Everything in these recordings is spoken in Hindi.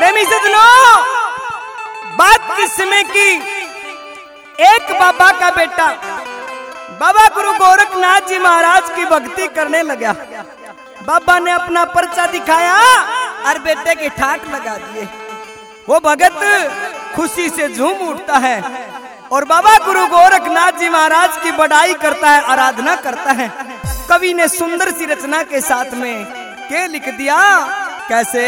प्रेमी सज्जनों, बात किस समय की, एक बाबा का बेटा बाबा गुरु गोरखनाथ जी महाराज की भक्ति करने लगा। बाबा ने अपना पर्चा दिखाया और बेटे के ठाक लगा दिए। वो भगत खुशी से झूम उठता है और बाबा गुरु गोरखनाथ जी महाराज की बड़ाई करता है, आराधना करता है। कवि ने सुंदर सी रचना के साथ में के लिख दिया, कैसे?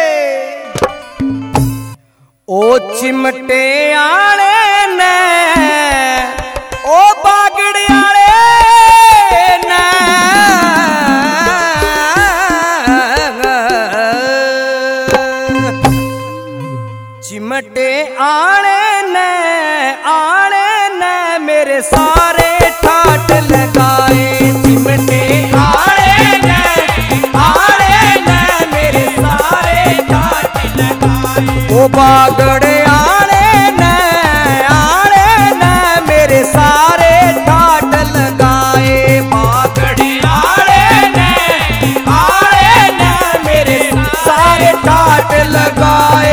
ओ चिमटे आले ने, ओ बागड़े आले ने, चिमटे आले ने मेरे सारे ठाट लगाए। चिमटे आले ने मेरे सारे ठाट लगाए। ओ बागड़े आले ने मेरे सारे ठाट लगाए। बागड़े आले ने मेरे सारे ठाट लगाए।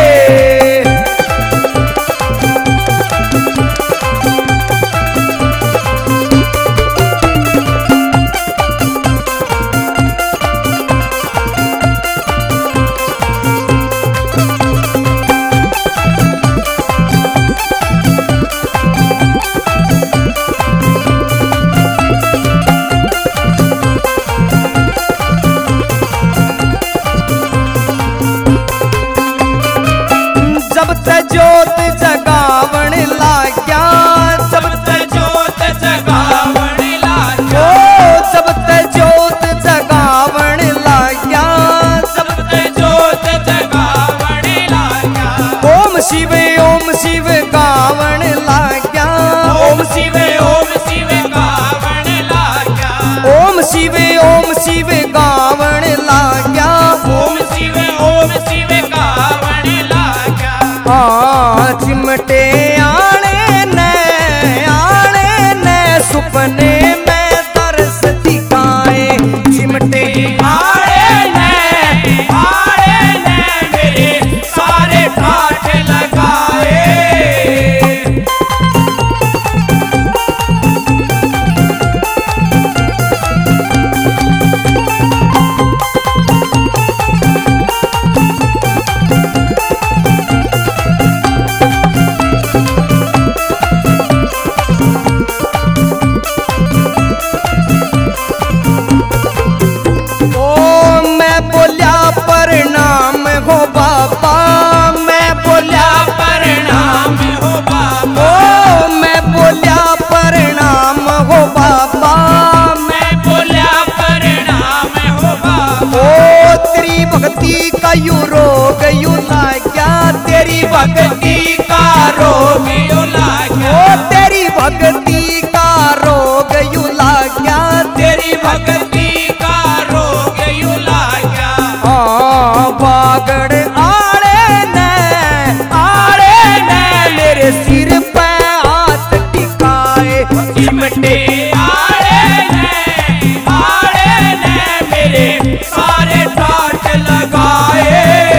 जोत जगावण लाग्या, जब तक जोत जगावण लाग्या, जब तक जोत जगावण लाग्या, जब तक जोत जगावण लाग्या। ओम शिव गावण लाग्या, ओम शिव गावण लाग्या। ओम शिव गावण लाग्या, ओम शिव गावण लाग्या। चिमटे आने ने सुपने में तरस दिखाए। चिमटे आने ने मेरे सारे ठाट लगाए। प्रणाम हो बाबा, मैं बोलिया प्रणाम हो बाबा। ओ मैं बोलिया प्रणाम हो बाबा, मैं बोलिया प्रणाम हो बाबा। ओ तेरी भक्ति का यू रोग यू लाग्या, तेरी भक्ति का रोग यू लाग्या। ओ तेरी भक्ति का रोग यू लाग्या, तेरी भक्ति का रोग यू लाग्या। बागड़ आले ने मेरे सिर पे हाथ टिकाए। चिमटे आले ने मेरे सारे ठाट लगाए।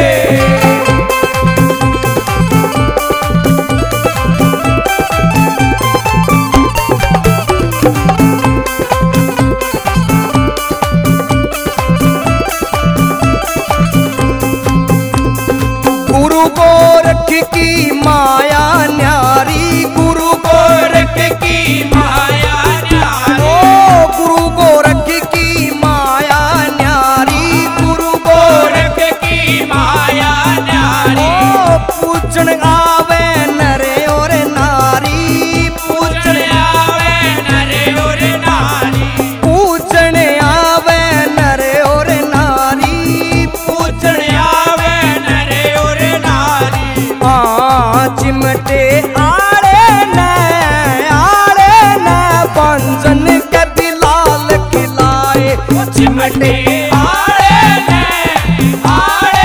गुरु गोरख की माया न्यारी, गुरु गोरख की माया न्यारी। ओ गुरु गोरख की माया न्यारी, गुरु गोरख की माया न्यारी। ओ पूजन आवे नरे और नारी, पूजन आवे नरे और नारी। पूजन आवे नरे और नारी, पूजन आवे नरे और नारी। चिमटे आले ने बंजन के बिलाल खिलाए। चिमटे आले ने